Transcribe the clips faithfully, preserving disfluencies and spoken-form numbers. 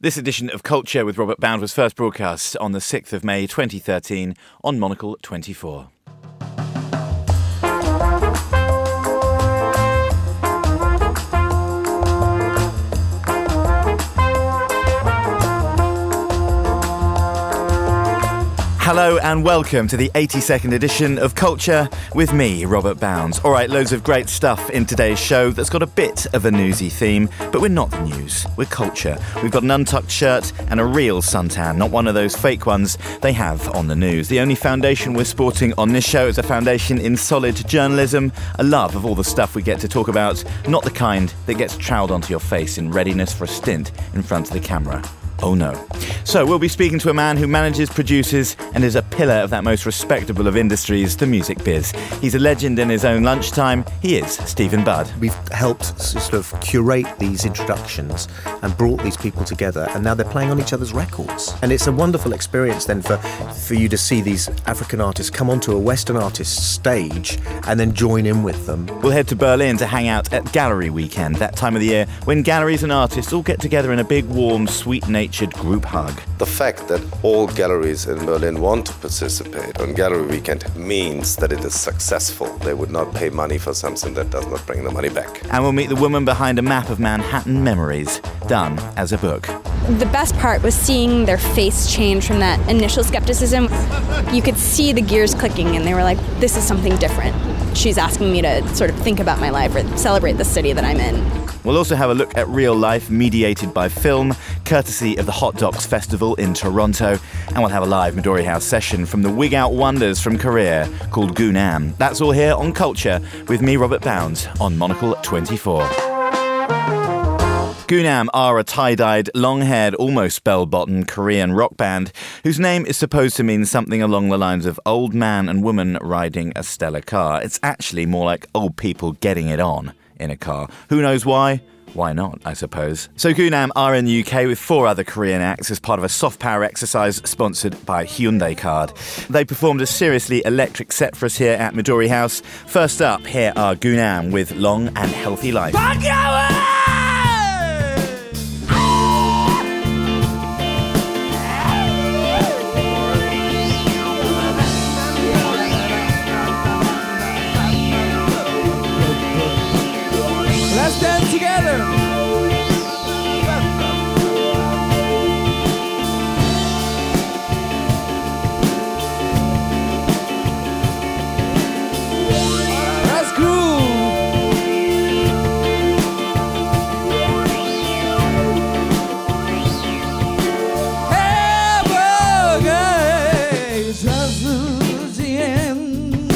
This edition of Culture with Robert Bound was first broadcast on the sixth of May twenty thirteen on Monocle twenty-four. Hello and welcome to the eighty-second edition of Culture with me, Robert Bounds. All right, loads of great stuff in today's show that's got a bit of a newsy theme, but we're not the news, we're culture. We've got an untucked shirt and a real suntan, not one of those fake ones they have on the news. The only foundation we're sporting on this show is a foundation in solid journalism, a love of all the stuff we get to talk about, not the kind that gets troweled onto your face in readiness for a stint in front of the camera. Oh no. So we'll be speaking to a man who manages, produces and is a pillar of that most respectable of industries, the music biz. He's a legend in his own lunchtime. He is Stephen Budd. We've helped sort of curate these introductions and brought these people together, and now they're playing on each other's records. And it's a wonderful experience then for, for you to see these African artists come onto a Western artist's stage and then join in with them. We'll head to Berlin to hang out at Gallery Weekend, that time of the year when galleries and artists all get together in a big, warm, sweet-natured group hug. The fact that all galleries in Berlin want to participate on Gallery Weekend means that it is successful. They would not pay money for something that does not bring the money back. And we'll meet the woman behind a map of Manhattan memories, done as a book. The best part was seeing their face change from that initial skepticism. You could see the gears clicking and they were like, this is something different. She's asking me to sort of think about my life or celebrate the city that I'm in. We'll also have a look at real life mediated by film, courtesy of the Hot Docs Festival in Toronto. And we'll have a live Midori House session from the Wig Out Wonders from Korea called Gunam. That's all here on Culture with me, Robert Bounds, on Monocle twenty-four. Gunam are a tie-dyed, long-haired, almost bell-bottom Korean rock band whose name is supposed to mean something along the lines of old man and woman riding a stellar car. It's actually more like old people getting it on in a car. Who knows why? Why not, I suppose. So Gunam are in the U K with four other Korean acts as part of a soft power exercise sponsored by Hyundai Card. They performed a seriously electric set for us here at Midori House. First up, here are Gunam with Long and Healthy Life. Let's dance together. Let's groove. Hey, 자수지엔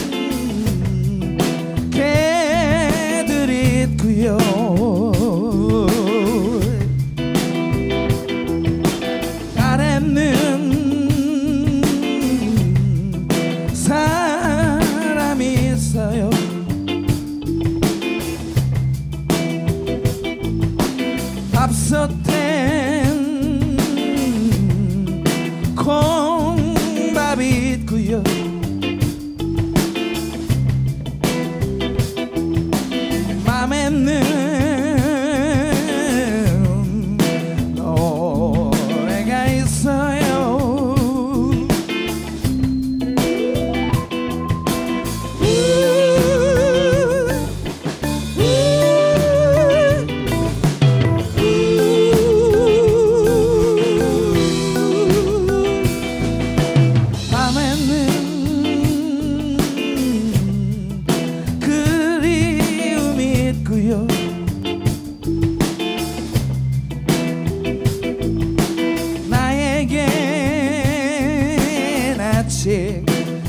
개들이 있고요. 밥솥엔 콩밥이 있고요. 맘에는 노래가 있어요. 나에겐 아직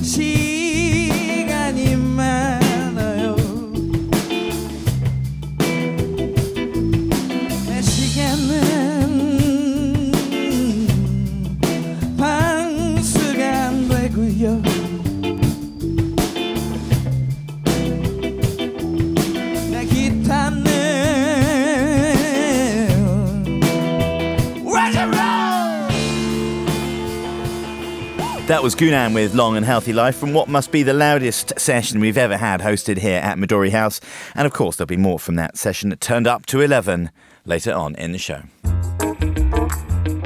시간이 많아요. 내 시간은 방수가 안 되고요. 내 기타는 That was Gunam with Long and Healthy Life from what must be the loudest session we've ever had hosted here at Midori House. And of course, there'll be more from that session that turned up to eleven later on in the show.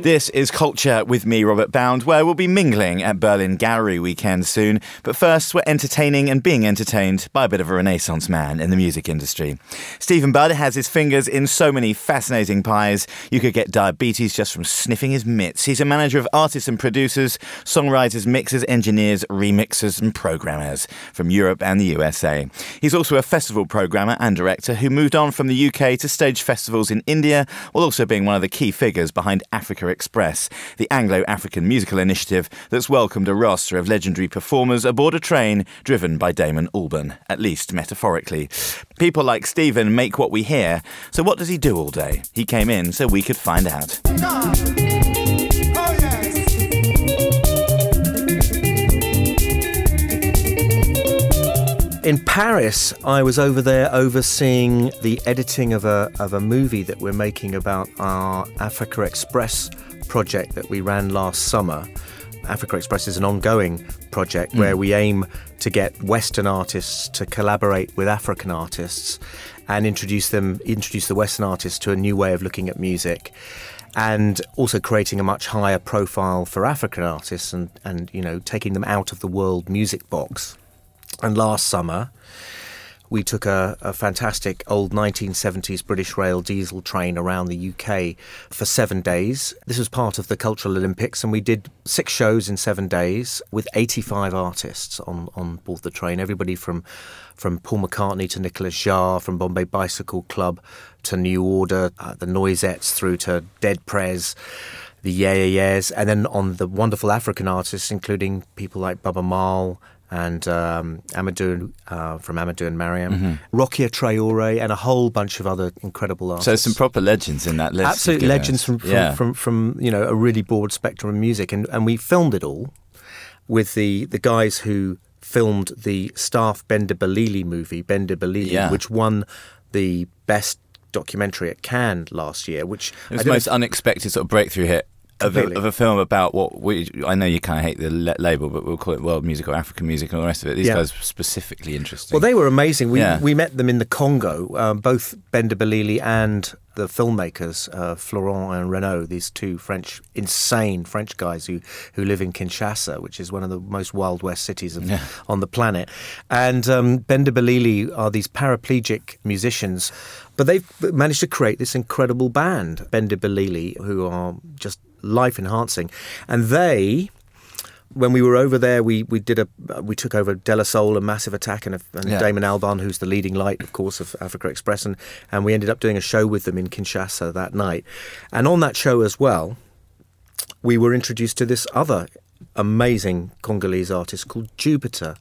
This is Culture with me, Robert Bound, where we'll be mingling at Berlin Gallery Weekend soon. But first, we're entertaining and being entertained by a bit of a renaissance man in the music industry. Stephen Budd has his fingers in so many fascinating pies, you could get diabetes just from sniffing his mitts. He's a manager of artists and producers, songwriters, mixers, engineers, remixers and programmers from Europe and the U S A. He's also a festival programmer and director who moved on from the U K to stage festivals in India, while also being one of the key figures behind Africa Express, the Anglo-African musical initiative that's welcomed a roster of legendary performers aboard a train driven by Damon Albarn, at least metaphorically. People like Stephen make what we hear, so what does he do all day? He came in so we could find out. In Paris, I was over there overseeing the editing of a of a movie that we're making about our Africa Express project that we ran last summer. Africa Express is an ongoing project mm. where we aim to get Western artists to collaborate with African artists and introduce them, introduce the Western artists to a new way of looking at music, and also creating a much higher profile for African artists and, and you know, taking them out of the world music box. And last summer, we took a, a fantastic old nineteen seventies British Rail diesel train around the U K for seven days. This was part of the Cultural Olympics, and we did six shows in seven days with eighty-five artists on, on board the train. Everybody from, from Paul McCartney to Nicolas Jarre, from Bombay Bicycle Club to New Order, uh, the Noisettes through to Dead Prez, the Yeah Yeah Yeahs, and then on the wonderful African artists, including people like Baba Maal, and um, Amadou uh, from Amadou and Mariam, mm-hmm. Rokia Traore, and a whole bunch of other incredible artists. So some proper legends in that list. Absolute legends from from, yeah. from from you know a really broad spectrum of music, and and we filmed it all with the the guys who filmed the Staff Benda Balili movie, Benda Balili, yeah. which won the best documentary at Cannes last year. Which it was the most unexpected sort of breakthrough hit. Of a, of a film about what we, I know you kind of hate the le- label, but we'll call it world music or African music and all the rest of it. These yeah. guys were specifically interesting. Well, they were amazing. We yeah. we met them in the Congo, um, both Benda Balili and the filmmakers, uh, Florent and Renaud, these two French, insane French guys who, who live in Kinshasa, which is one of the most Wild West cities of, yeah. on the planet. And um, Benda Balili are these paraplegic musicians, but they've managed to create this incredible band, Benda Balili, who are just life-enhancing. And they, when we were over there, we we did a we took over De La Soul, a Massive Attack, and, a, and yeah. Damon Albarn, who's the leading light, of course, of Africa Express, and, and we ended up doing a show with them in Kinshasa that night. And on that show as well, we were introduced to this other amazing Congolese artist called Jupiter.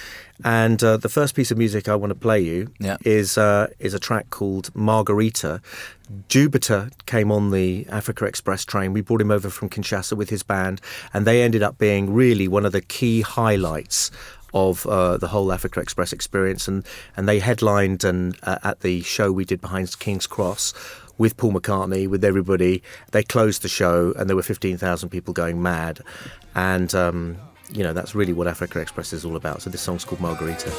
And uh, the first piece of music I want to play you yeah. is uh, is a track called Margarita. Jupiter came on the Africa Express train. We brought him over from Kinshasa with his band, and they ended up being really one of the key highlights of uh, the whole Africa Express experience. And, and they headlined and uh, at the show we did behind King's Cross with Paul McCartney, with everybody. They closed the show, and there were fifteen thousand people going mad. And... Um, You know, that's really what Africa Express is all about. So this song's called Margarita.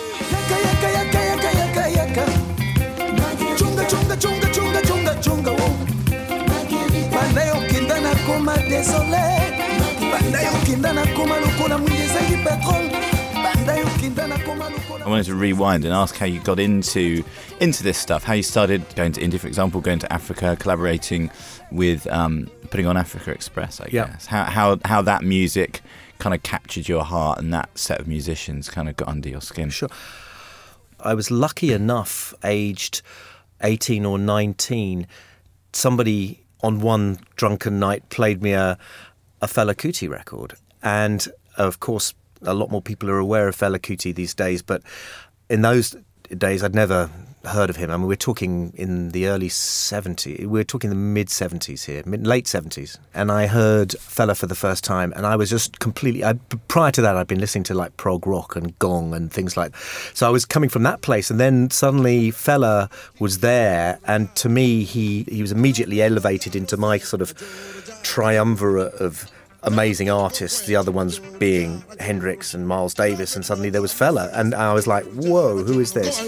I wanted to rewind and ask how you got into into this stuff, how you started going to India, for example, going to Africa, collaborating with, um, putting on Africa Express, I yep. guess. How, how, how that music kind of captured your heart and that set of musicians kind of got under your skin. Sure. I was lucky enough, aged eighteen or nineteen, somebody on one drunken night played me a, a Fela Kuti record. And of course, a lot more people are aware of Fela Kuti these days, but in those days I'd never heard of him. I mean, we're talking in the early seventies, we're talking the mid-seventies here, mid, late seventies. And I heard Fela for the first time, and I was just completely, I, prior to that I'd been listening to like prog rock and gong and things like that. So I was coming from that place, and then suddenly Fela was there, and to me he, he was immediately elevated into my sort of triumvirate of amazing artists, the other ones being Hendrix and Miles Davis, and suddenly there was Fela, and I was like, whoa, who is this?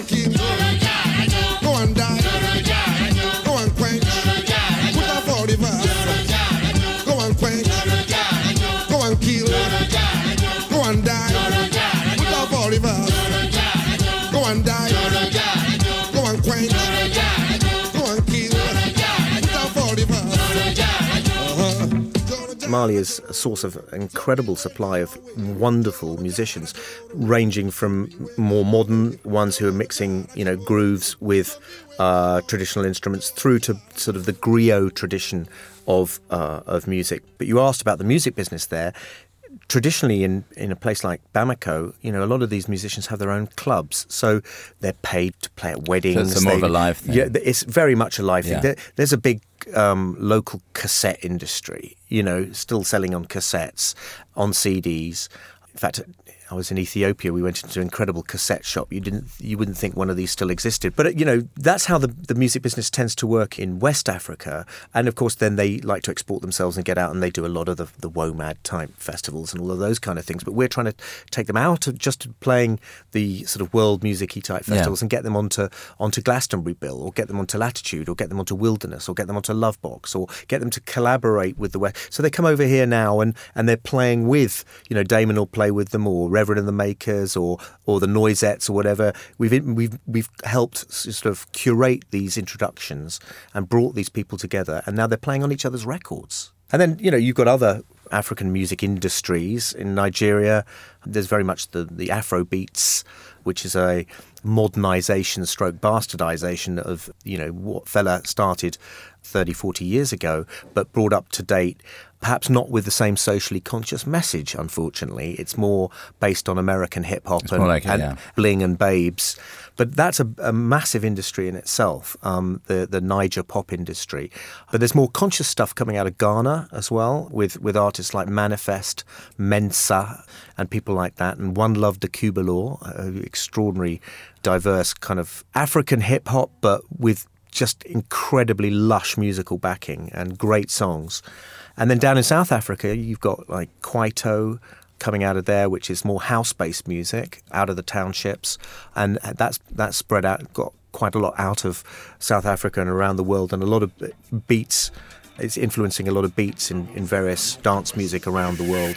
Mali is a source of incredible supply of wonderful musicians, ranging from more modern ones who are mixing, you know, grooves with uh, traditional instruments through to sort of the griot tradition of uh, of music. But you asked about the music business there. Traditionally, in, in a place like Bamako, you know, a lot of these musicians have their own clubs, so they're paid to play at weddings. So it's more they, of a live thing. Yeah, it's very much a live Yeah. thing. There, there's a big um, local cassette industry, you know, still selling on cassettes, on C Ds. In fact, I was in Ethiopia. We went into an incredible cassette shop. You didn't, you wouldn't think one of these still existed. But, you know, that's how the, the music business tends to work in West Africa. And, of course, then they like to export themselves and get out, and they do a lot of the, the WOMAD type festivals and all of those kind of things. But we're trying to take them out of just playing the sort of world music-y type festivals Yeah. and get them onto onto Glastonbury Bill, or get them onto Latitude, or get them onto Wilderness, or get them onto Lovebox, or get them to collaborate with the West. So they come over here now and, and they're playing with, you know, Damon will play with them, or Reverend and the Makers, or or the Noisettes, or whatever. We've we've we've helped sort of curate these introductions and brought these people together, and now they're playing on each other's records. And then, you know, you've got other African music industries in Nigeria. There's very much the the Afro beats, which is a modernisation stroke bastardisation of, you know, what Fela started thirty, forty years ago, but brought up to date, perhaps not with the same socially conscious message, unfortunately. It's more based on American hip-hop and, more like it, and yeah. bling and babes. But that's a, a massive industry in itself, um, the, the Niger pop industry. But there's more conscious stuff coming out of Ghana as well, with, with artists like Manifest, Mensa, and people like that, and One Love de Kubalaw, uh, extraordinary, diverse kind of African hip-hop, but with just incredibly lush musical backing and great songs. And then down in South Africa, you've got like Kwaito coming out of there, which is more house-based music out of the townships, and that's that's spread out, got quite a lot out of South Africa and around the world, and a lot of beats. It's influencing a lot of beats in, in various dance music around the world.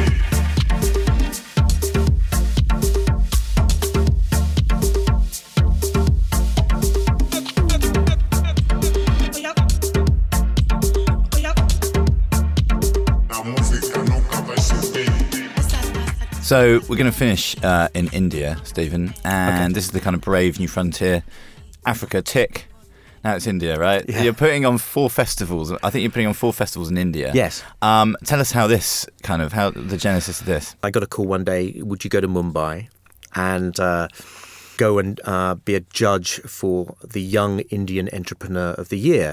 So we're going to finish uh, in India, Stephen, and Okay. this is the kind of brave new frontier. Africa, tick. Now it's India, right? Yeah. You're putting on four festivals. I think you're putting on four festivals in India. Yes. Um, tell us how this kind of, how the genesis of this. I got a call one day, would you go to Mumbai and uh, go and uh, be a judge for the Young Indian Entrepreneur of the Year?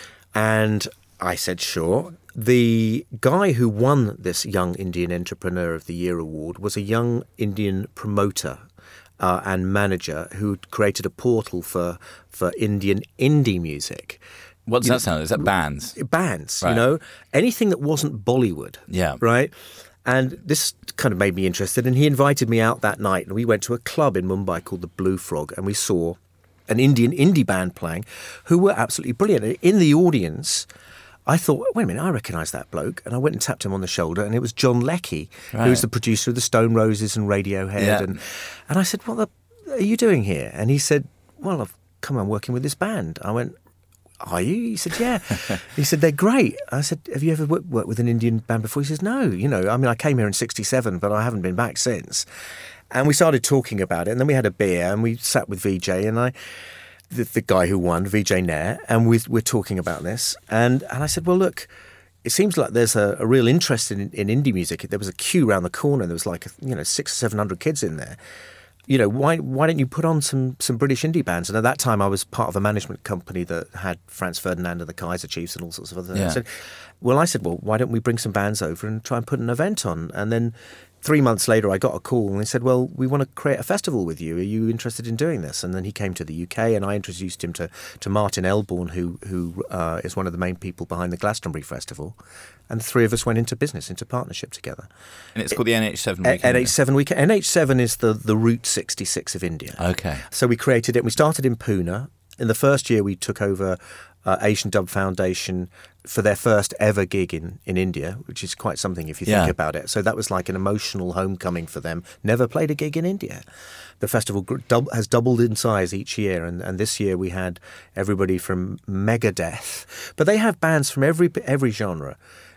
And I said, sure. The guy who won this Young Indian Entrepreneur of the Year award was a young Indian promoter uh, and manager who created a portal for, for Indian indie music. What does You that sound? Is that bands? Bands, Right. you know, anything that wasn't Bollywood. Yeah. Right? And this kind of made me interested, and he invited me out that night, and we went to a club in Mumbai called the Blue Frog, and we saw an Indian indie band playing who were absolutely brilliant. And in the audience, I thought, wait a minute, I recognise that bloke. And I went and tapped him on the shoulder, and it was John Leckie, Right. who's the producer of the Stone Roses and Radiohead. Yeah. And, and I said, what the are you doing here? And he said, well, I've come on working with this band. I went, are you? He said, yeah. He said, they're great. I said, have you ever worked, worked with an Indian band before? He says, no. You know, I mean, I came here in sixty-seven, but I haven't been back since. And we started talking about it, and then we had a beer, and we sat with V J, and I... The, the guy who won, V J Nair, and we, we're talking about this. And, and I said, well, look, it seems like there's a, a real interest in, in indie music. There was a queue around the corner. There was like, you know, six or seven hundred kids in there. You know, why why don't you put on some some British indie bands? And at that time, I was part of a management company that had Franz Ferdinand and the Kaiser Chiefs and all sorts of other things. Yeah. I said, well, I said, well, why don't we bring some bands over and try and put an event on? And then three months later, I got a call and they said, well, we want to create a festival with you. Are you interested in doing this? And then he came to the U K, and I introduced him to, to Martin Elborn, who who uh, is one of the main people behind the Glastonbury Festival. And the three of us went into business, into partnership together. And it's called the N H seven N weekend. H seven weekend. N H seven is the, the Route sixty-six of India. Okay. So we created it. We started in Pune. In the first year, we took over uh, Asian Dub Foundation for their first ever gig in, in India, which is quite something if you think Yeah. about it. So that was like an emotional homecoming for them. Never played a gig in India. The festival gr- dub- has doubled in size each year, and, and this year we had everybody from Megadeth. But they have bands from every every genre.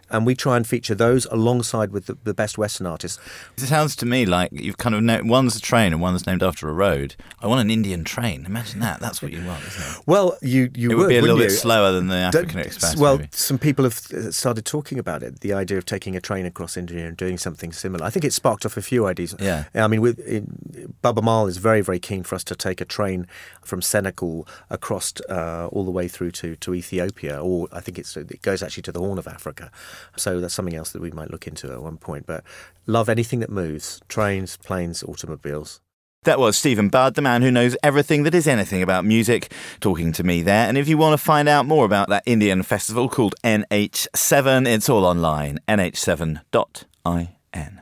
And we try and feature those alongside with the, the best Western artists. It sounds to me like you've kind of know, one's a train and one's named after a road. I want an Indian train. Imagine that. That's what you want, isn't it? Well, you, you it would, would be a little wouldn't bit you? slower than the African Don't- Express. Well, maybe. some people have uh, started talking about it, the idea of taking a train across India and doing something similar. I think it sparked off a few ideas. Yeah. I mean, with, in, Baba Mal is very, very keen for us to take a train from Senegal across uh, all the way through to, to Ethiopia, or I think it's it goes actually to the Horn of Africa. So that's something else that we might look into at one point. But love anything that moves, trains, planes, automobiles. That was Stephen Budd, the man who knows everything that is anything about music, talking to me there. And if you want to find out more about that Indian festival called N H seven, it's all online, N H seven dot I N.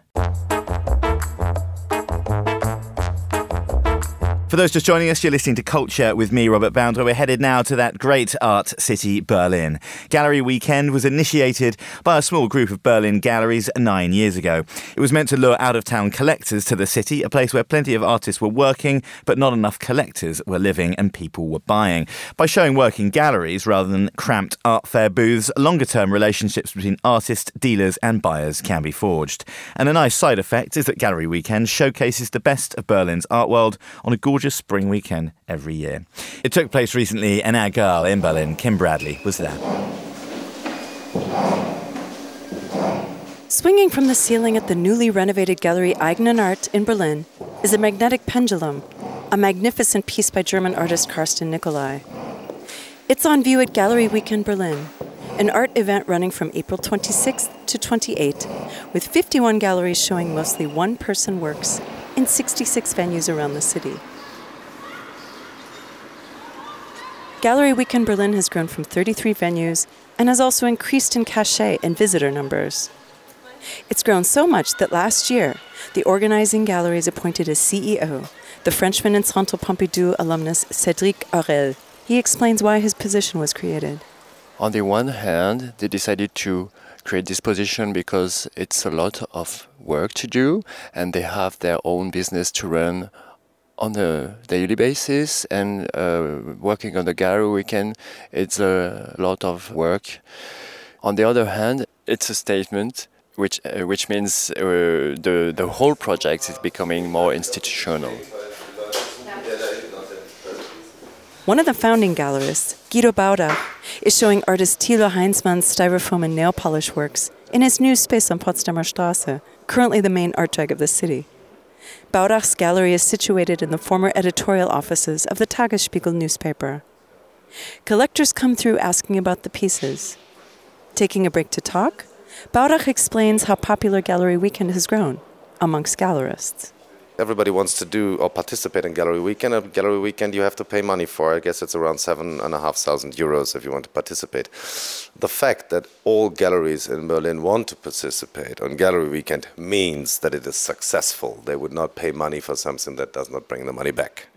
For those just joining us, you're listening to Culture with me, Robert Bound, where we're headed now to that great art city, Berlin. Gallery Weekend was initiated by a small group of Berlin galleries nine years ago. It was meant to lure out-of-town collectors to the city, a place where plenty of artists were working, but not enough collectors were living and people were buying. By showing work in galleries rather than cramped art fair booths, longer-term relationships between artists, dealers and buyers can be forged. And a nice side effect is that Gallery Weekend showcases the best of Berlin's art world on a gorgeous spring weekend every year. It took place recently, and our girl in Berlin, Kim Bradley, was there. Swinging from the ceiling at the newly renovated gallery Eigenen Art in Berlin is a magnetic pendulum, a magnificent piece by German artist Carsten Nicolai. It's on view at Gallery Weekend Berlin, an art event running from April twenty-sixth to twenty-eighth, with fifty-one galleries showing mostly one-person works in sixty-six venues around the city. Gallery Weekend Berlin has grown from thirty-three venues and has also increased in cachet and visitor numbers. It's grown so much that last year, the organizing galleries appointed a C E O, the Frenchman and Centre Pompidou alumnus Cédric Aurel. He explains why his position was created. On the one hand, they decided to create this position because it's a lot of work to do and they have their own business to run on a daily basis, and uh, working on the gallery weekend, it's a lot of work. On the other hand, it's a statement which uh, which means uh, the, the whole project is becoming more institutional. One of the founding gallerists, Guido Baudach, is showing artist Thilo Heinzmann's styrofoam and nail polish works in his new space on Potsdamer Straße, currently the main art drag of the city. Baudach's gallery is situated in the former editorial offices of the Tagesspiegel newspaper. Collectors come through asking about the pieces. Taking a break to talk, Baudach explains how popular Gallery Weekend has grown amongst gallerists. Everybody wants to do or participate in Gallery Weekend. A Gallery Weekend you have to pay money for. I guess it's around seven and a half thousand euros if you want to participate. The fact that all galleries in Berlin want to participate on Gallery Weekend means that it is successful. They would not pay money for something that does not bring the money back.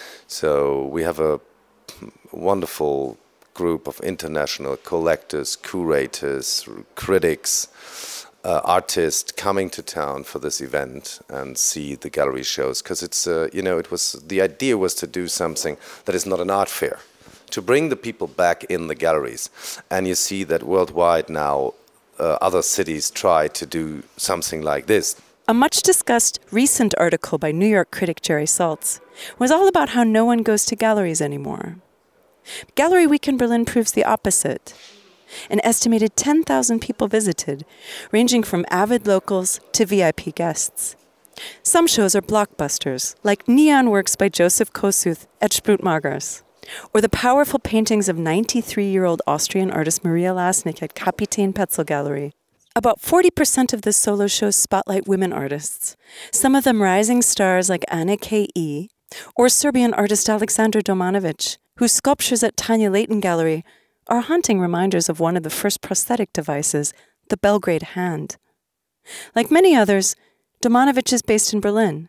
So we have a wonderful group of international collectors, curators, critics, Uh, artists coming to town for this event and see the gallery shows, because it's uh, you know it was the idea was to do something that is not an art fair, to bring the people back in the galleries. And you see that worldwide now uh, other cities try to do something like this. A much discussed recent article by New York critic Jerry Saltz was all about how no one goes to galleries anymore. Gallery Weekend Berlin proves the opposite. An estimated ten thousand people visited, ranging from avid locals to V I P guests. Some shows are blockbusters, like neon works by Joseph Kosuth at Sprutmagers, or the powerful paintings of ninety-three-year-old Austrian artist Maria Lasnik at Kapitän Petzel Gallery. About forty percent of the solo shows spotlight women artists, some of them rising stars like Anna K E, or Serbian artist Aleksandar Domanovic, whose sculptures at Tanja Leighton Gallery are haunting reminders of one of the first prosthetic devices, the Belgrade hand. Like many others, Domanovic is based in Berlin.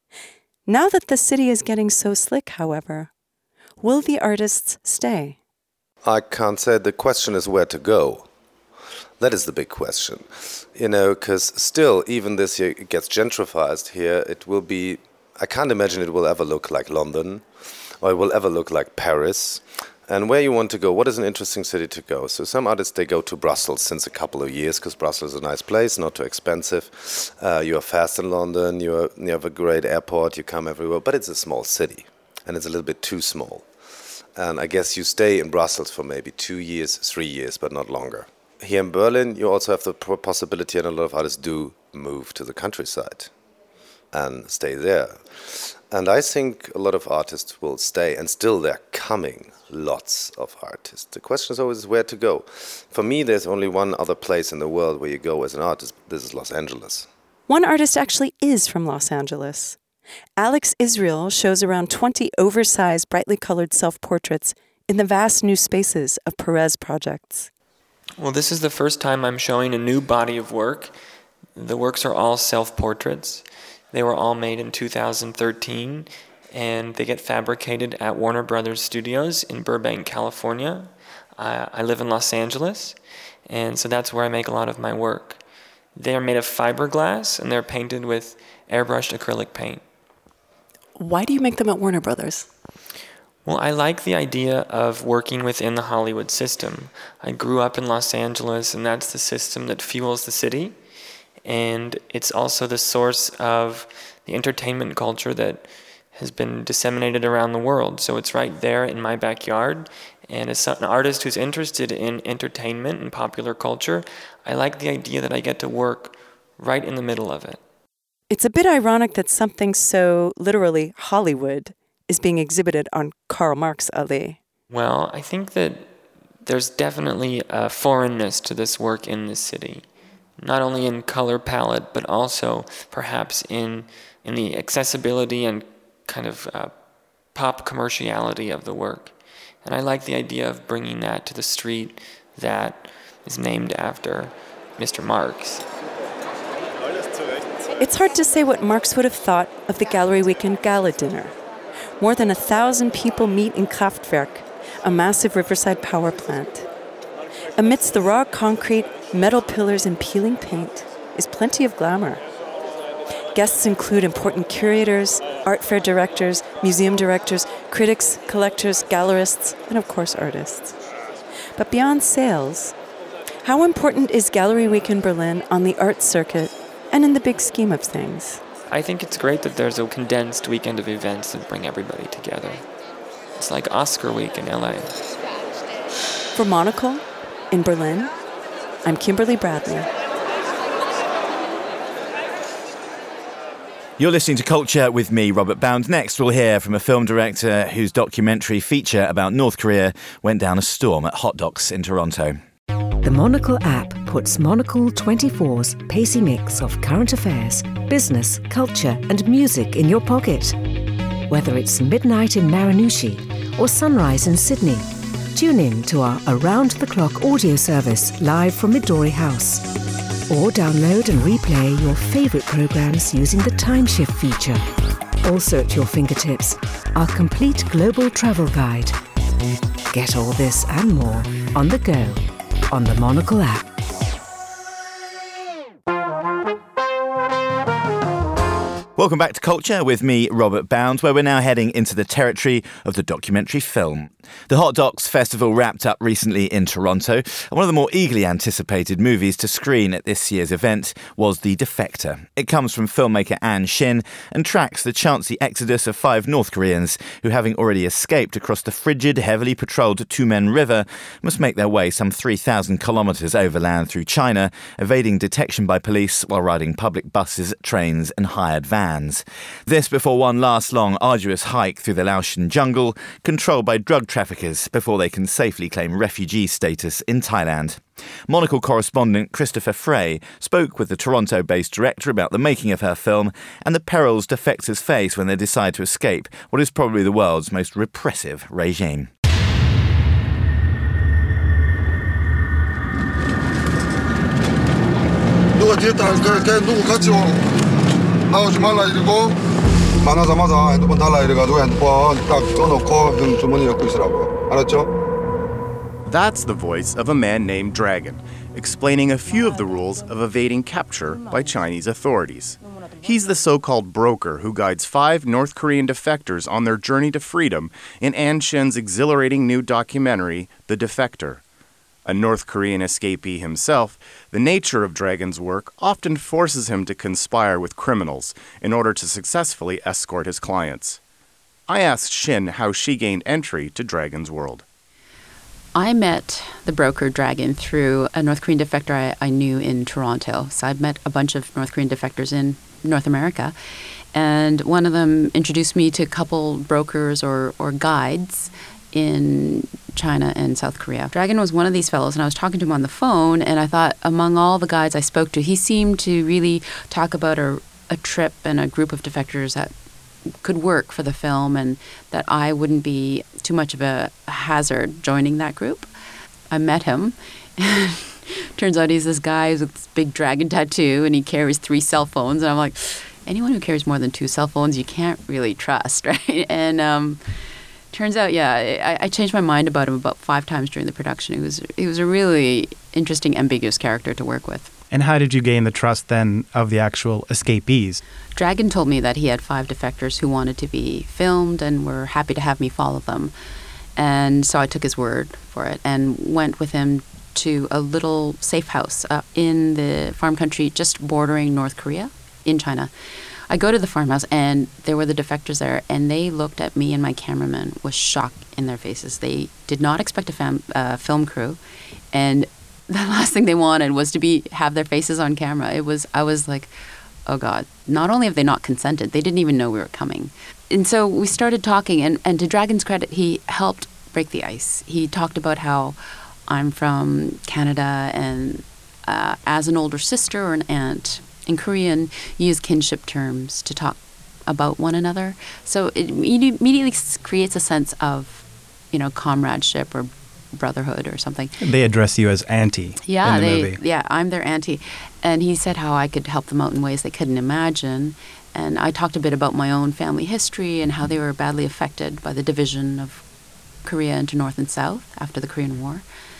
Now that the city is getting so slick, however, will the artists stay? I can't say. The question is where to go. That is the big question. You know, because still, even this year, it gets gentrified here. It will be, I can't imagine it will ever look like London, or it will ever look like Paris. And where you want to go, what is an interesting city to go? So some artists, they go to Brussels since a couple of years because Brussels is a nice place, not too expensive. Uh, you are fast in London, you, are, you have a great airport, you come everywhere, but it's a small city and it's a little bit too small. And I guess you stay in Brussels for maybe two years, three years, but not longer. Here in Berlin, you also have the possibility, and a lot of artists do, move to the countryside and stay there. And I think a lot of artists will stay, and still they're coming, lots of artists. The question is always where to go. For me, there's only one other place in the world where you go as an artist. This is Los Angeles. One artist actually is from Los Angeles. Alex Israel shows around twenty oversized, brightly colored self-portraits in the vast new spaces of Perez Projects. Well, this is the first time I'm showing a new body of work. The works are all self-portraits. They were all made in two thousand thirteen, and they get fabricated at Warner Brothers Studios in Burbank, California. I, I live in Los Angeles, and so that's where I make a lot of my work. They are made of fiberglass, and they're painted with airbrushed acrylic paint. Why do you make them at Warner Brothers? Well, I like the idea of working within the Hollywood system. I grew up in Los Angeles, and that's the system that fuels the city. And it's also the source of the entertainment culture that has been disseminated around the world. So it's right there in my backyard. And as an artist who's interested in entertainment and popular culture, I like the idea that I get to work right in the middle of it. It's a bit ironic that something so literally Hollywood is being exhibited on Karl Marx Allee. Well, I think that there's definitely a foreignness to this work in this city. Not only in color palette, but also perhaps in in the accessibility and kind of uh, pop commerciality of the work. And I like the idea of bringing that to the street that is named after Mister Marx. It's hard to say what Marx would have thought of the Gallery Weekend Gala dinner. More than a thousand people meet in Kraftwerk, a massive riverside power plant. Amidst the raw concrete, metal pillars, and peeling paint is plenty of glamour. Guests include important curators, art fair directors, museum directors, critics, collectors, gallerists, and of course artists. But beyond sales, how important is Gallery Week in Berlin on the art circuit and in the big scheme of things? I think it's great that there's a condensed weekend of events that bring everybody together. It's like Oscar Week in L A. For Monocle, in Berlin, I'm Kimberly Bradley. You're listening to Culture with me, Robert Bound. Next, we'll hear from a film director whose documentary feature about North Korea went down a storm at Hot Docs in Toronto. The Monocle app puts Monocle twenty-four's pacey mix of current affairs, business, culture and music in your pocket. Whether it's midnight in Marunouchi or sunrise in Sydney, tune in to our around-the-clock audio service live from Midori House. Or download and replay your favourite programmes using the Time Shift feature. Also at your fingertips, our complete global travel guide. Get all this and more on the go on the Monocle app. Welcome back to Culture with me, Robert Bound, where we're now heading into the territory of the documentary film. The Hot Docs Festival wrapped up recently in Toronto, and one of the more eagerly anticipated movies to screen at this year's event was The Defector. It comes from filmmaker Ann Shin and tracks the chancy exodus of five North Koreans who, having already escaped across the frigid, heavily patrolled Tumen River, must make their way some three thousand kilometres overland through China, evading detection by police while riding public buses, trains and hired vans. This before one last long, arduous hike through the Laotian jungle, controlled by drug traffickers before they can safely claim refugee status in Thailand. Monocle correspondent Christopher Frey spoke with the Toronto-based director about the making of her film and the perils defectors face when they decide to escape what is probably the world's most repressive regime. 누가 뒤에 따라 걔 누구 같이 나오지 말라 이러고 만나자마자 핸드폰 달라 이래가지고 핸드폰 딱 쪄놓고 형 주머니에 넣고 있으라고 알았죠? That's the voice of a man named Dragon, explaining a few of the rules of evading capture by Chinese authorities. He's the so-called broker who guides five North Korean defectors on their journey to freedom in Ann Shen's exhilarating new documentary, The Defector. A North Korean escapee himself, the nature of Dragon's work often forces him to conspire with criminals in order to successfully escort his clients. I asked Shin how she gained entry to Dragon's world. I met the broker Dragon through a North Korean defector I, I knew in Toronto. So I'd met a bunch of North Korean defectors in North America, and one of them introduced me to a couple brokers or, or guides in China and South Korea. Dragon was one of these fellows, and I was talking to him on the phone, and I thought among all the guides I spoke to, he seemed to really talk about a, a trip and a group of defectors that could work for the film and that I wouldn't be too much of a hazard joining that group. I met him, and turns out he's this guy with this big dragon tattoo, and he carries three cell phones, and I'm like, anyone who carries more than two cell phones, you can't really trust, right? And um turns out, yeah, I, I changed my mind about him about five times during the production. He was he was a really interesting, ambiguous character to work with. And how did you gain the trust then of the actual escapees? Dragon told me that he had five defectors who wanted to be filmed and were happy to have me follow them. And so I took his word for it and went with him to a little safe house uh, in the farm country just bordering North Korea in China. I go to the farmhouse, and there were the defectors there, and they looked at me and my cameraman with shock in their faces. They did not expect a fam- uh, film crew, and the last thing they wanted was to be have their faces on camera. It was I was like, oh God, not only have they not consented, they didn't even know we were coming. And so we started talking, and, and to Dragon's credit, he helped break the ice. He talked about how I'm from Canada, and uh, as an older sister or an aunt, in Korean, you use kinship terms to talk about one another. So it immediately creates a sense of, you know, comradeship or brotherhood or something. They address you as auntie yeah, in the they, movie. Yeah, I'm their auntie. And he said how I could help them out in ways they couldn't imagine. And I talked a bit about my own family history and how they were badly affected by the division of Korea into North and South after the Korean War.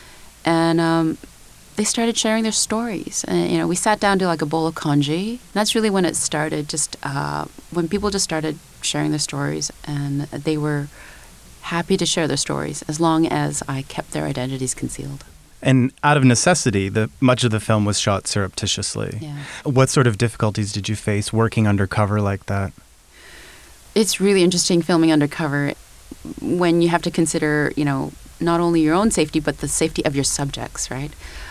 And um, they started sharing their stories. And, you know, we sat down to like a bowl of congee. That's really when it started, just uh, when people just started sharing their stories, and they were happy to share their stories as long as I kept their identities concealed. And out of necessity, the much of the film was shot surreptitiously. Yeah. What sort of difficulties did you face working undercover like that? It's really interesting filming undercover when you have to consider, you know, not only your own safety, but the safety of your subjects, right?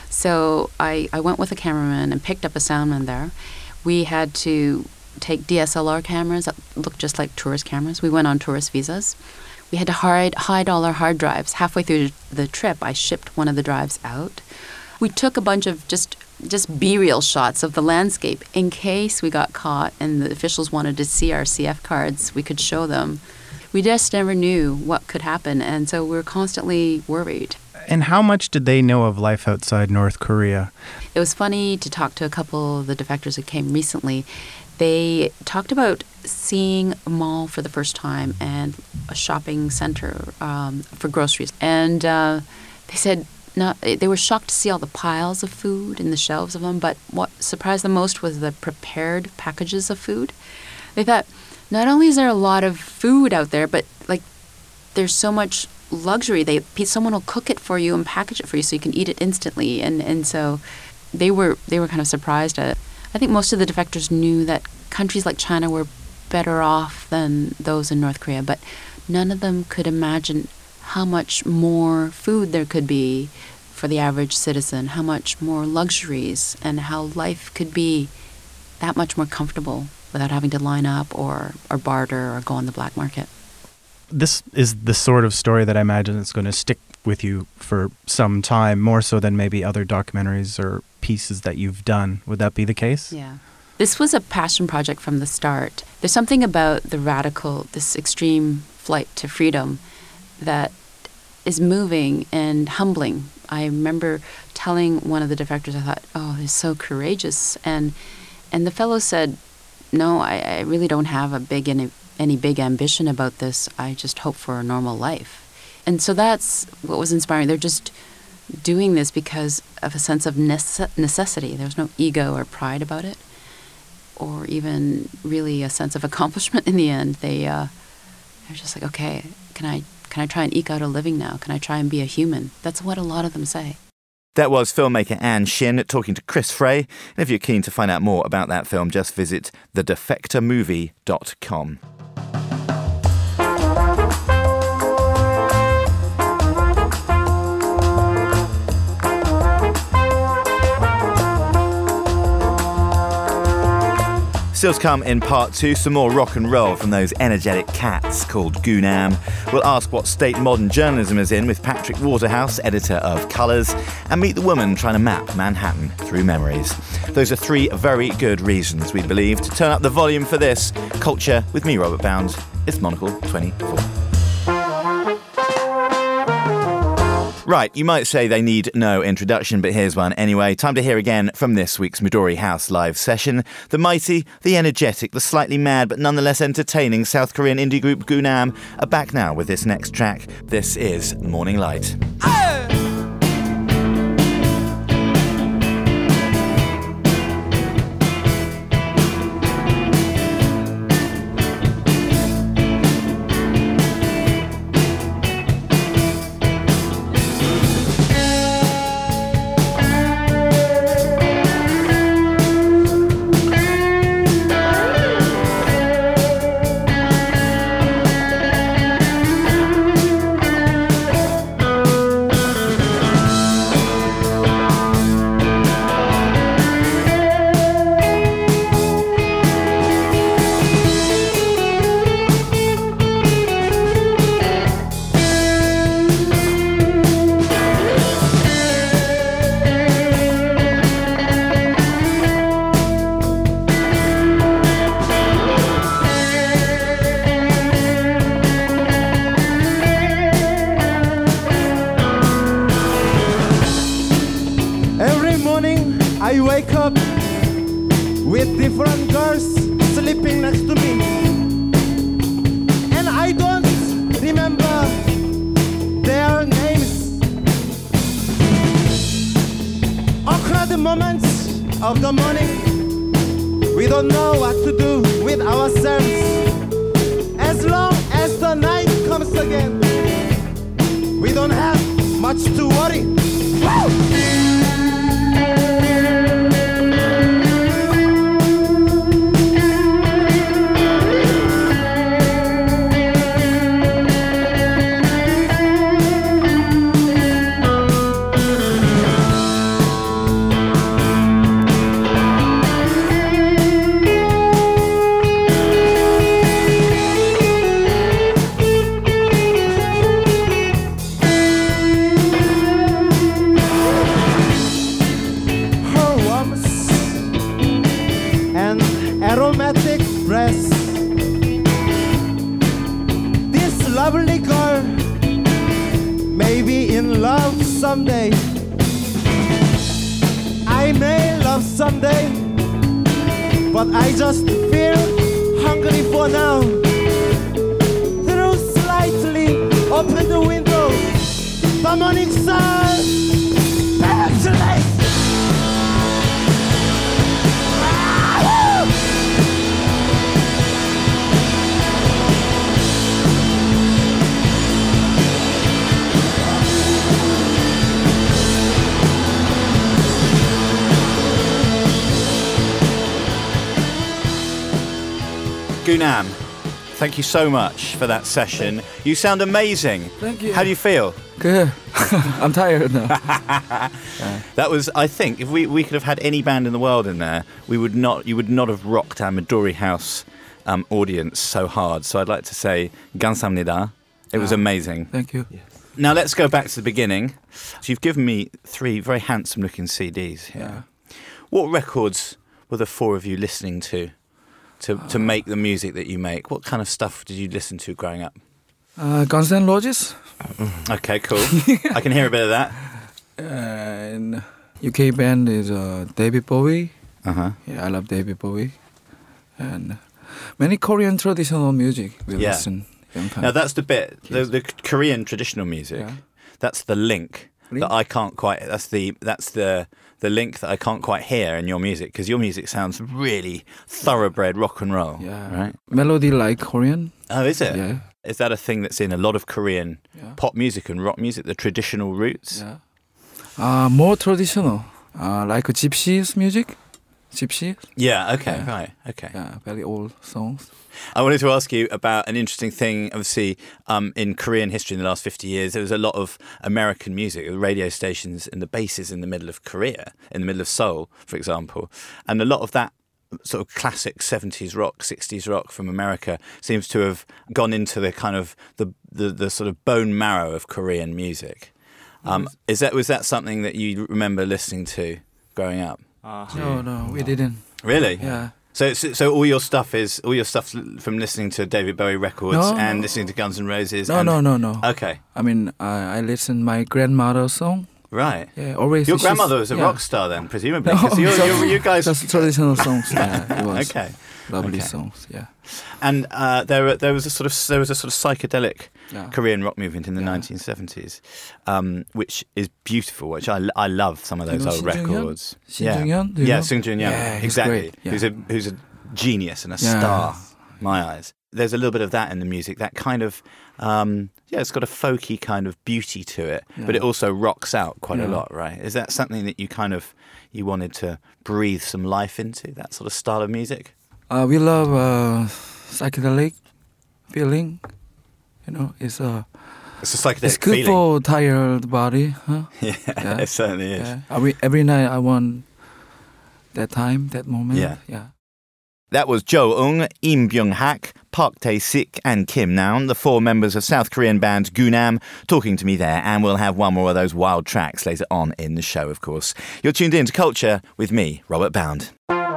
So I, I went with a cameraman and picked up a soundman there. We had to take D S L R cameras that looked just like tourist cameras. We went on tourist visas. We had to hide, hide all our hard drives. Halfway through the trip, I shipped one of the drives out. We took a bunch of just just B-reel shots of the landscape in case we got caught and the officials wanted to see our C F cards. We could show them. We just never knew what could happen, and so we were constantly worried. And how much did they know of life outside North Korea? It was funny to talk to a couple of the defectors who came recently. They talked about seeing a mall for the first time and a shopping center um, for groceries. And uh, they said not, they were shocked to see all the piles of food in the shelves of them, but what surprised them most was the prepared packages of food. They thought, not only is there a lot of food out there, but like there's so much luxury. They someone will cook it for you and package it for you so you can eat it instantly. And, and so they were they were kind of surprised at it. I think most of the defectors knew that countries like China were better off than those in North Korea, but none of them could imagine how much more food there could be for the average citizen, how much more luxuries, and how life could be that much more comfortable without having to line up or, or barter or go on the black market. This is the sort of story that I imagine is going to stick with you for some time, more so than maybe other documentaries or pieces that you've done. Would that be the case? Yeah. This was a passion project from the start. There's something about the radical, this extreme flight to freedom that is moving and humbling. I remember telling one of the defectors, I thought, oh, they're so courageous. And and the fellow said, no, I, I really don't have a big any, any big ambition about this. I just hope for a normal life. and so that's what was inspiring. They're just doing this because of a sense of nece- necessity. There's no ego or pride about it, or even really a sense of accomplishment in the end. They, uh, they're just like, okay, can I, can I try and eke out a living now? Can I try and be a human? That's what a lot of them say. That was filmmaker Anne Shin talking to Chris Frey. And if you're keen to find out more about that film, just visit the defector movie dot com. Still to come in part two, some more rock and roll from those energetic cats called Gunam. We'll ask what state modern journalism is in with Patrick Waterhouse, editor of Colours, and meet the woman trying to map Manhattan through memories. Those are three very good reasons, we believe, to turn up the volume for this Culture with me, Robert Bounds. It's Monocle twenty-four. Right, you might say they need no introduction, but here's one anyway. Time to hear again from this week's Midori House live session. The mighty, the energetic, the slightly mad but nonetheless entertaining South Korean indie group Gunam are back now with this next track. This is Morning Light. I wake up with different girls sleeping next to me, and I don't remember their names. Awkward moments of the morning, we don't know what to do with ourselves. As long as the night comes again, we don't have much to worry. Woo! Aromatic breath. This lovely girl may be in love someday. I may love someday, but I just feel hungry for now. Through slightly open the window, the morning sun penetrates. Gunam, thank you so much for that session. You sound amazing. Thank you. How do you feel? Good. I'm tired now. yeah. That was, I think, if we, we could have had any band in the world in there, we would not. You would not have rocked our Midori House um, audience so hard. So I'd like to say, 감사합니다. It was oh, amazing. Thank you. Yes. Now let's go back to the beginning. So you've given me three very handsome-looking C Ds here. Yeah. What records were the four of you listening to? To, to make the music that you make? What kind of stuff did you listen to growing up? Uh, Guns N' Roses. Okay, cool. I can hear a bit of that. And U K band is uh, David Bowie. Uh-huh. Yeah, I love David Bowie. And many Korean traditional music we yeah. listen. Now that's the bit, the, the Korean traditional music. Yeah. That's the link, link that I can't quite. That's the that's the the link that I can't quite hear in your music, because your music sounds really thoroughbred rock and roll. Yeah. Right. Melody like Korean. Oh, is it? Yeah. Is that a thing that's in a lot of Korean yeah. pop music and rock music? The traditional roots. Yeah. Uh, more traditional, uh, like gypsies music. Gypsy. Yeah, okay, yeah. right, okay. Yeah, very old songs. I wanted to ask you about an interesting thing, obviously, um, in Korean history in the last fifty years, there was a lot of American music, the radio stations and the bases in the middle of Korea, in the middle of Seoul, for example. And a lot of that sort of classic seventies rock, sixties rock from America seems to have gone into the kind of the, the, the sort of bone marrow of Korean music. Um, is that was that something that you remember listening to growing up? Uh, no, no, we didn't. Really? Yeah. So, so, so all your stuff is all your stuff from listening to David Bowie records no, and no. listening to Guns N' Roses. No, and, no, no, no. Okay. I mean, I, I listen my grandmother's song. Right. Yeah, always. Your grandmother was a yeah. rock star then, presumably. No, you're, so, you're, you guys. Just traditional songs. Yeah, it was okay. Lovely okay. songs. Yeah. And uh, there, there was a sort of there was a sort of psychedelic yeah. Korean rock movement in the yeah. nineteen seventies, um, which is beautiful. Which I, I love some of those you know old Shin records. Shin yeah, Jung-hyun? Do you yeah, know? Sung Jun Young. Yeah, exactly. Yeah. Who's a who's a genius and a yeah. star. My eyes. There's a little bit of that in the music. That kind of um, yeah, it's got a folky kind of beauty to it, yeah. but it also rocks out quite yeah. a lot, right? Is that something that you kind of you wanted to breathe some life into? That sort of style of music. Uh, we love uh, psychedelic feeling. You know, it's a. It's a psychedelic It's good feeling. for tired body, huh? Yeah, yeah. it certainly is. Yeah. Every every night I want that time, that moment. Yeah. yeah. That was Jo Eung, Im Byung-hak, Park Tae-sik and Kim Naun, the four members of South Korean band Gunnam, talking to me there, and we'll have one more of those wild tracks later on in the show, of course. You're tuned in to Culture with me, Robert Bound.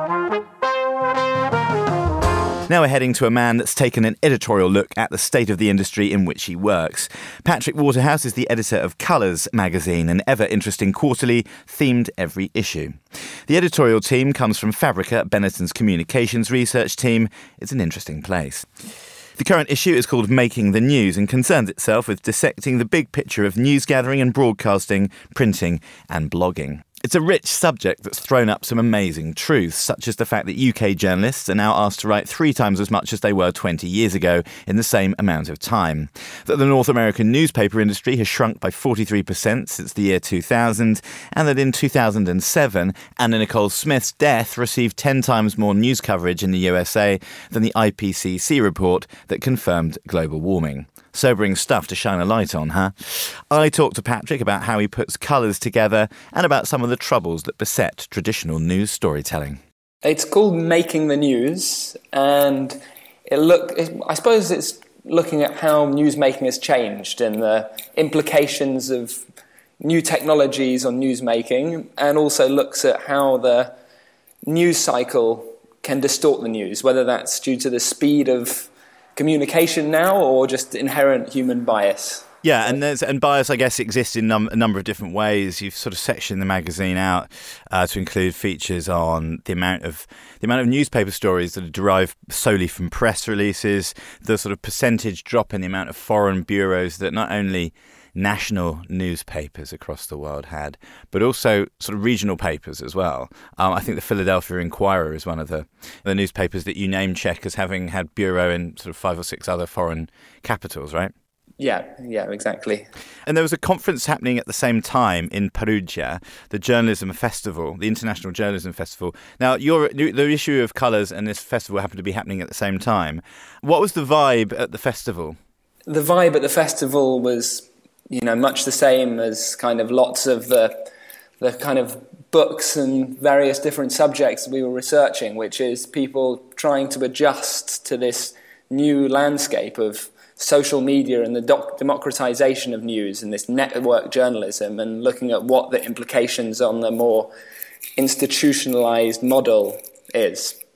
Now we're heading to a man that's taken an editorial look at the state of the industry in which he works. Patrick Waterhouse is the editor of Colours magazine, an ever-interesting quarterly themed every issue. The editorial team comes from Fabrica, Benetton's communications research team. It's an interesting place. The current issue is called Making the News and concerns itself with dissecting the big picture of news gathering and broadcasting, printing and blogging. It's a rich subject that's thrown up some amazing truths, such as the fact that U K journalists are now asked to write three times as much as they were twenty years ago in the same amount of time. That the North American newspaper industry has shrunk by forty-three percent since the year two thousand, and that in two thousand seven, Anna Nicole Smith's death received ten times more news coverage in the U S A than the I P C C report that confirmed global warming. Sobering stuff to shine a light on, huh? I talked to Patrick about how he puts colours together and about some of the troubles that beset traditional news storytelling. It's called Making the News, and it look. It, I suppose it's looking at how newsmaking has changed and the implications of new technologies on newsmaking, and also looks at how the news cycle can distort the news, whether that's due to the speed of communication now or just inherent human bias. Yeah, and there's and bias, I guess, exists in num- a number of different ways. You've sort of sectioned the magazine out uh, to include features on the amount of the amount of newspaper stories that are derived solely from press releases, the sort of percentage drop in the amount of foreign bureaus that not only national newspapers across the world had, but also sort of regional papers as well. Um, I think the Philadelphia Inquirer is one of the, the newspapers that you name check as having had bureau in sort of five or six other foreign capitals, right? Yeah, yeah, exactly. And there was a conference happening at the same time in Perugia, the Journalism Festival, the International Journalism Festival. Now, your, the issue of Colours and this festival happened to be happening at the same time. What was the vibe at the festival? The vibe at the festival was, you know, much the same as kind of lots of the the kind of books and various different subjects we were researching, which is people trying to adjust to this new landscape of social media and the doc- democratization of news and this network journalism, and looking at what the implications on the more institutionalized model is.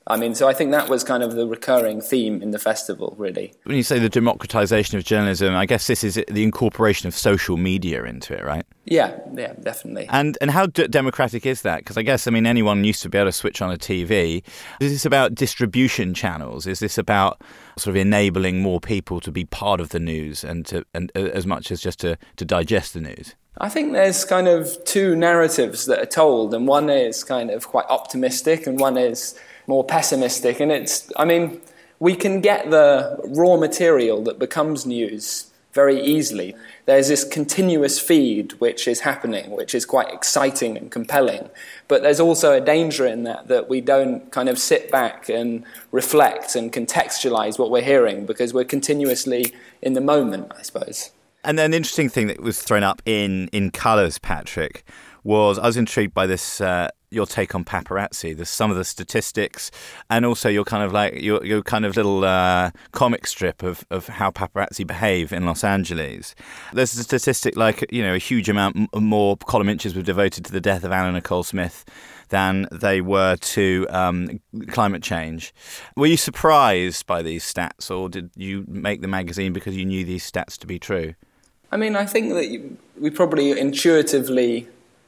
I mean, so I think that was kind of the recurring theme in the festival, really. When you say the democratization of journalism, I guess this is the incorporation of social media into it, right? Yeah, yeah, definitely. And and how d- democratic is that? Because I guess, I mean, anyone used to be able to switch on a T V. Is this about distribution channels? Is this about sort of enabling more people to be part of the news and to and uh, as much as just to, to digest the news? I think there's kind of two narratives that are told, and one is kind of quite optimistic and one is more pessimistic. And it's, I mean, we can get the raw material that becomes news very easily. There's this continuous feed which is happening, which is quite exciting and compelling. But there's also a danger in that, that we don't kind of sit back and reflect and contextualize what we're hearing, because we're continuously in the moment, I suppose. And then an interesting thing that was thrown up in, in Colours, Patrick, was I was intrigued by this, uh, your take on paparazzi, the, some of the statistics, and also your kind of like your your kind of little uh, comic strip of, of how paparazzi behave in Los Angeles. There's a statistic like, you know, a huge amount m- more column inches were devoted to the death of Anna Nicole Smith than they were to um, climate change. Were you surprised by these stats, or did you make the magazine because you knew these stats to be true? I mean, I think that you, we probably intuitively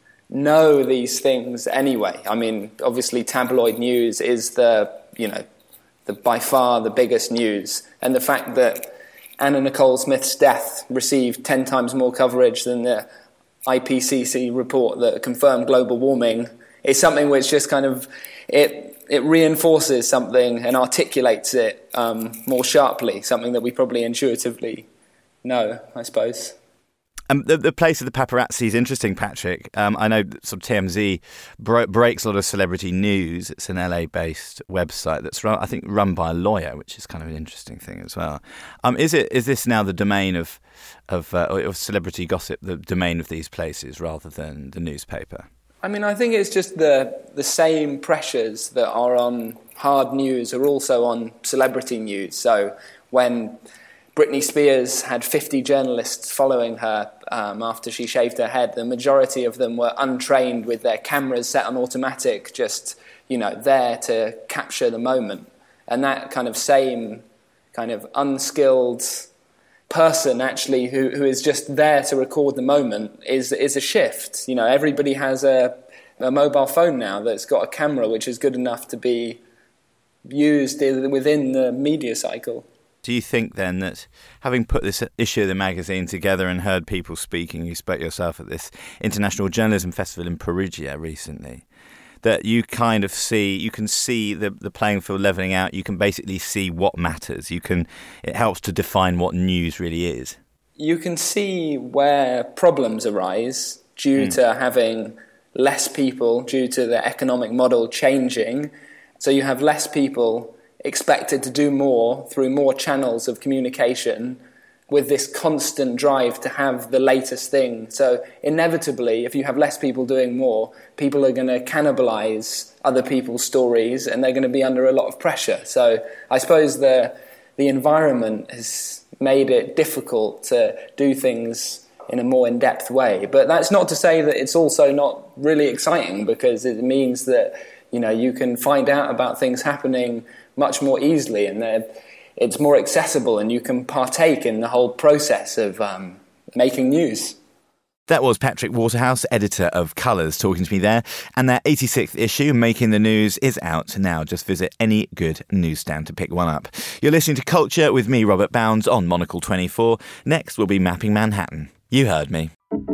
know these things anyway. I mean, obviously tabloid news is the, you know, the by far the biggest news. And the fact that Anna Nicole Smith's death received ten times more coverage than the I P C C report that confirmed global warming is something which just kind of, it it reinforces something and articulates it um, more sharply, something that we probably intuitively know, I suppose. Um, the, the place of the paparazzi is interesting, Patrick. Um, I know sort of T M Z bro- breaks a lot of celebrity news. It's an L A-based website that's, run, I think, run by a lawyer, which is kind of an interesting thing as well. Um, is it is this now the domain of of, uh, of celebrity gossip, the domain of these places, rather than the newspaper? I mean, I think it's just the the same pressures that are on hard news are also on celebrity news. So when Britney Spears had fifty journalists following her um, after she shaved her head, the majority of them were untrained with their cameras set on automatic, just, you know, there to capture the moment. And that kind of same kind of unskilled person actually who, who is just there to record the moment is is a shift. You know, everybody has a, a mobile phone now that's got a camera which is good enough to be used within the media cycle. Do you think then that having put this issue of the magazine together and heard people speaking, you spoke yourself at this International Journalism Festival in Perugia recently, that you kind of see, you can see the, the playing field levelling out, you can basically see what matters, you can, it helps to define what news really is? You can see where problems arise due mm. to having less people, due to the economic model changing. So you have less people expected to do more through more channels of communication with this constant drive to have the latest thing. So inevitably, if you have less people doing more, people are going to cannibalize other people's stories and they're going to be under a lot of pressure. So I suppose the the environment has made it difficult to do things in a more in-depth way. But that's not to say that it's also not really exciting, because it means that, you know, you can find out about things happening much more easily, and it's more accessible, and you can partake in the whole process of um, making news. That was Patrick Waterhouse, editor of Colours, talking to me there. And their eighty-sixth issue, Making the News, is out now. Just visit any good newsstand to pick one up. You're listening to Culture with me, Robert Bounds, on Monocle twenty-four. Next, we'll be mapping Manhattan. You heard me.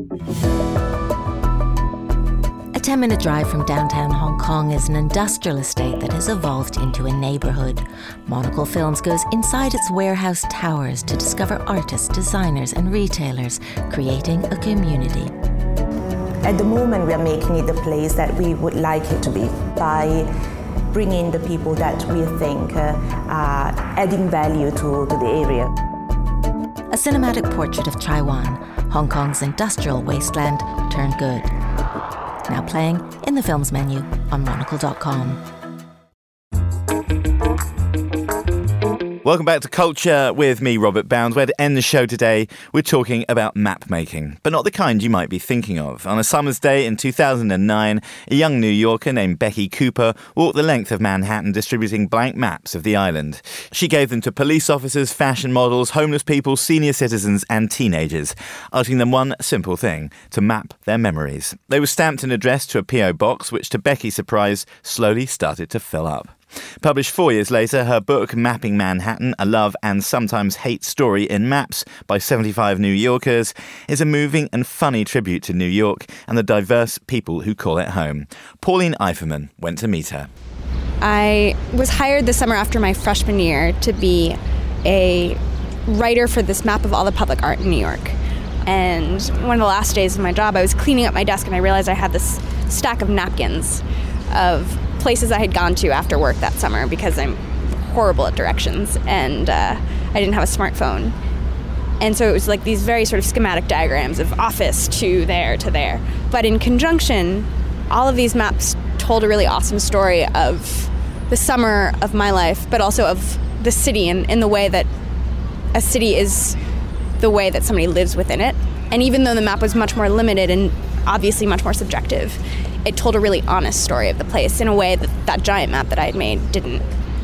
A ten-minute drive from downtown Hong Kong is an industrial estate that has evolved into a neighbourhood. Monocle Films goes inside its warehouse towers to discover artists, designers and retailers, creating a community. At the moment, we are making it the place that we would like it to be by bringing the people that we think uh, are adding value to, to the area. A cinematic portrait of Taiwan, Hong Kong's industrial wasteland turned good. Now playing in the films menu on monocle dot com. Welcome back to Culture with me, Robert Bounds. Where to end the show today, we're talking about map making, but not the kind you might be thinking of. On a summer's day in two thousand nine, a young New Yorker named Becky Cooper walked the length of Manhattan distributing blank maps of the island. She gave them to police officers, fashion models, homeless people, senior citizens and teenagers, asking them one simple thing, to map their memories. They were stamped and addressed to a P O box, which to Becky's surprise slowly started to fill up. Published four years later, her book Mapping Manhattan, A Love and Sometimes Hate Story in Maps by seventy-five New Yorkers is a moving and funny tribute to New York and the diverse people who call it home. Pauline Eiferman went to meet her. I was hired this summer after my freshman year to be a writer for this map of all the public art in New York. And one of the last days of my job, I was cleaning up my desk and I realized I had this stack of napkins of places I had gone to after work that summer because I'm horrible at directions and uh, I didn't have a smartphone. And so it was like these very sort of schematic diagrams of office to there to there. But in conjunction, all of these maps told a really awesome story of the summer of my life, but also of the city in, in the way that a city is the way that somebody lives within it. And even though the map was much more limited and obviously much more subjective, it told a really honest story of the place in a way that that giant map that I had made didn't.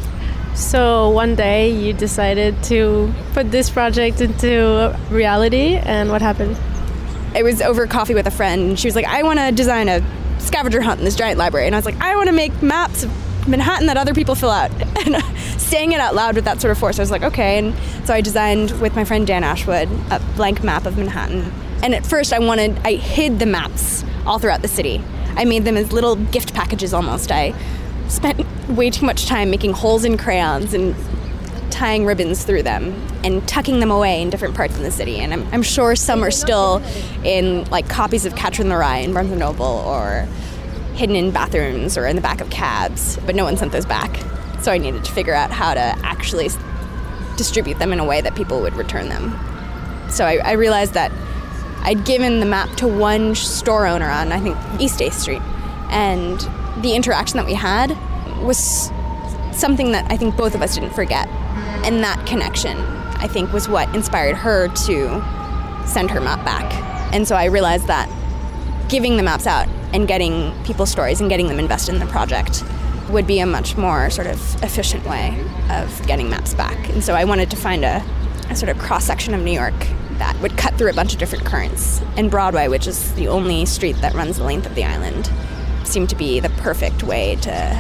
So one day you decided to put this project into reality, and what happened? It was over coffee with a friend, and she was like, I want to design a scavenger hunt in this giant library. And I was like, I want to make maps of Manhattan that other people fill out. And saying it out loud with that sort of force, I was like, okay. And so I designed with my friend Dan Ashwood a blank map of Manhattan. And at first I wanted, I hid the maps all throughout the city. I made them as little gift packages almost. I spent way too much time making holes in crayons and tying ribbons through them and tucking them away in different parts of the city. And I'm, I'm sure some are still in like copies of Catcher in the Rye in Barnes and Noble or hidden in bathrooms or in the back of cabs, but no one sent those back. So I needed to figure out how to actually distribute them in a way that people would return them. So I, I realized that I'd given the map to one store owner on, I think, East eighth Street. And the interaction that we had was something that I think both of us didn't forget. And that connection, I think, was what inspired her to send her map back. And so I realized that giving the maps out and getting people's stories and getting them invested in the project would be a much more sort of efficient way of getting maps back. And so I wanted to find a, a sort of cross-section of New York that would cut through a bunch of different currents. And Broadway, which is the only street that runs the length of the island, seemed to be the perfect way to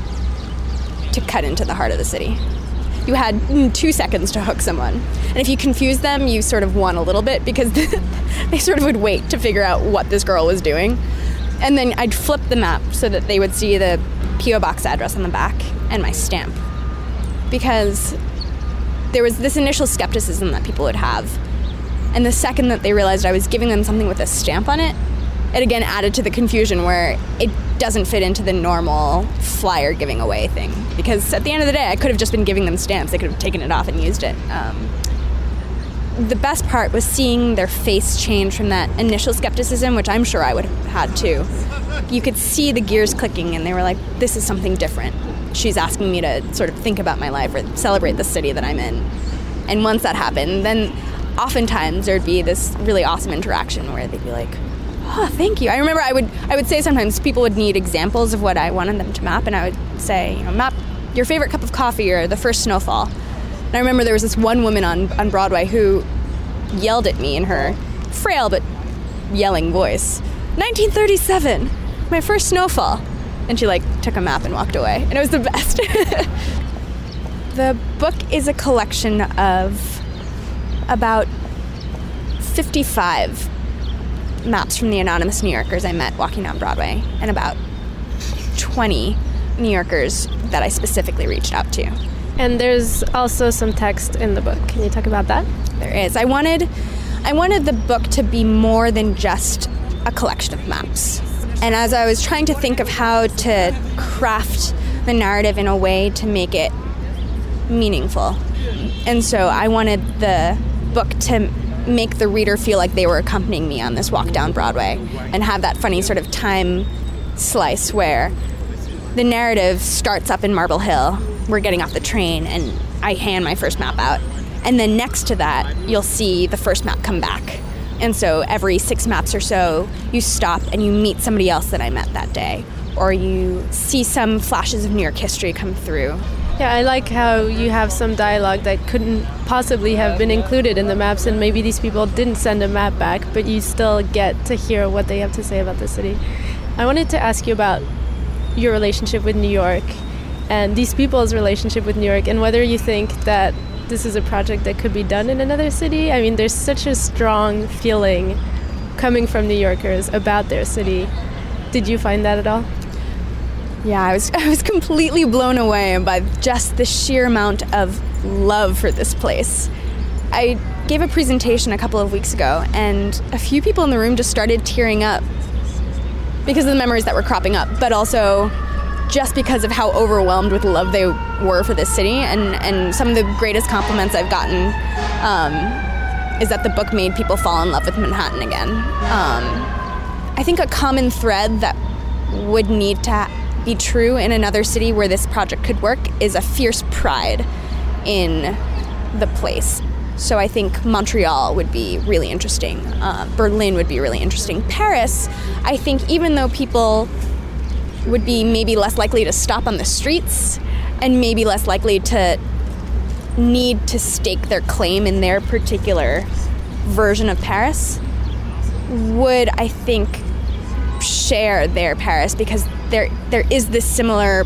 to cut into the heart of the city. You had two seconds to hook someone. And if you confused them, you sort of won a little bit because they sort of would wait to figure out what this girl was doing. And then I'd flip the map so that they would see the P O box address on the back and my stamp. Because there was this initial skepticism that people would have. And the second that they realized I was giving them something with a stamp on it, it again added to the confusion where it doesn't fit into the normal flyer giving away thing. Because at the end of the day, I could have just been giving them stamps. They could have taken it off and used it. Um, the best part was seeing their face change from that initial skepticism, which I'm sure I would have had too. You could see the gears clicking and they were like, this is something different. She's asking me to sort of think about my life or celebrate the city that I'm in. And once that happened, then oftentimes there'd be this really awesome interaction where they'd be like, oh, thank you. I remember I would I would say sometimes people would need examples of what I wanted them to map, and I would say, you know, map your favorite cup of coffee or the first snowfall. And I remember there was this one woman on, on Broadway who yelled at me in her frail but yelling voice, nineteen thirty-seven, my first snowfall. And she like took a map and walked away, and it was the best. The book is a collection of about fifty-five maps from the anonymous New Yorkers I met walking down Broadway, and about twenty New Yorkers that I specifically reached out to. And there's also some text in the book. Can you talk about that? There is. I wanted, I wanted the book to be more than just a collection of maps. And as I was trying to think of how to craft the narrative in a way to make it meaningful, and so I wanted the book to make the reader feel like they were accompanying me on this walk down Broadway and have that funny sort of time slice where the narrative starts up in Marble Hill. We're getting off the train and I hand my first map out. And then next to that, you'll see the first map come back. And so every six maps or so, you stop and you meet somebody else that I met that day. Or you see some flashes of New York history come through. Yeah, I like how you have some dialogue that couldn't possibly have been included in the maps, and maybe these people didn't send a map back, but you still get to hear what they have to say about the city. I wanted to ask you about your relationship with New York and these people's relationship with New York, and whether you think that this is a project that could be done in another city. I mean, there's such a strong feeling coming from New Yorkers about their city. Did you find that at all? Yeah, I was I was completely blown away by just the sheer amount of love for this place. I gave a presentation a couple of weeks ago, and a few people in the room just started tearing up because of the memories that were cropping up, but also just because of how overwhelmed with love they were for this city. And, and some of the greatest compliments I've gotten um, is that the book made people fall in love with Manhattan again. Um, I think a common thread that would need to be true in another city where this project could work is a fierce pride in the place. So I think Montreal would be really interesting. Uh, Berlin would be really interesting. Paris, I think even though people would be maybe less likely to stop on the streets and maybe less likely to need to stake their claim in their particular version of Paris, would, I think, share their Paris because there there is this similar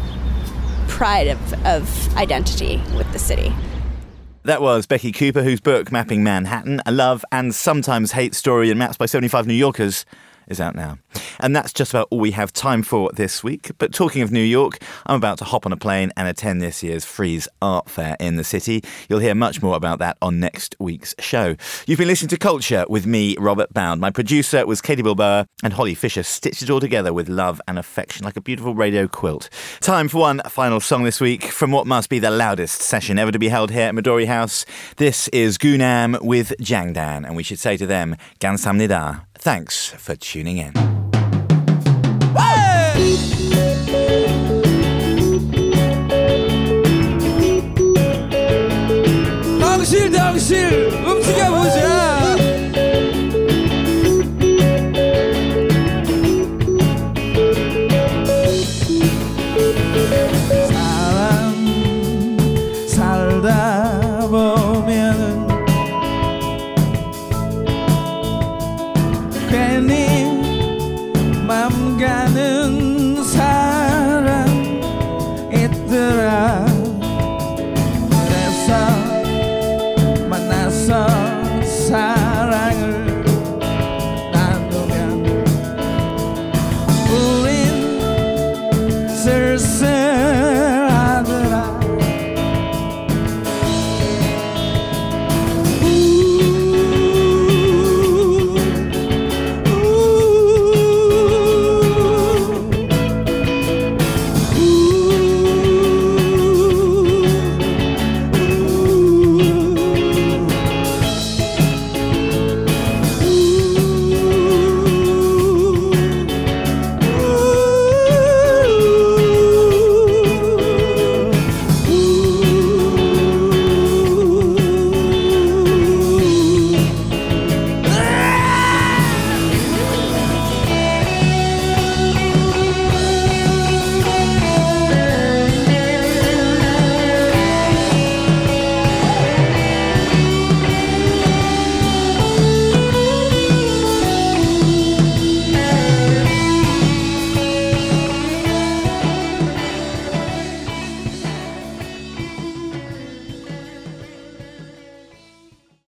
pride of, of identity with the city. That was Becky Cooper, whose book, Mapping Manhattan, a love and sometimes hate story in Maps by seventy-five New Yorkers, is out now. And that's just about all we have time for this week. But talking of New York, I'm about to hop on a plane and attend this year's Frieze Art Fair in the city. You'll hear much more about that on next week's show. You've been listening to Culture with me, Robert Bound. My producer was Katie Bilbao, and Holly Fisher stitched it all together with love and affection like a beautiful radio quilt. Time for one final song this week from what must be the loudest session ever to be held here at Midori House. This is Gunam with Jangdan, and we should say to them, Gamsamnida. Thanks for tuning in. 당신 당신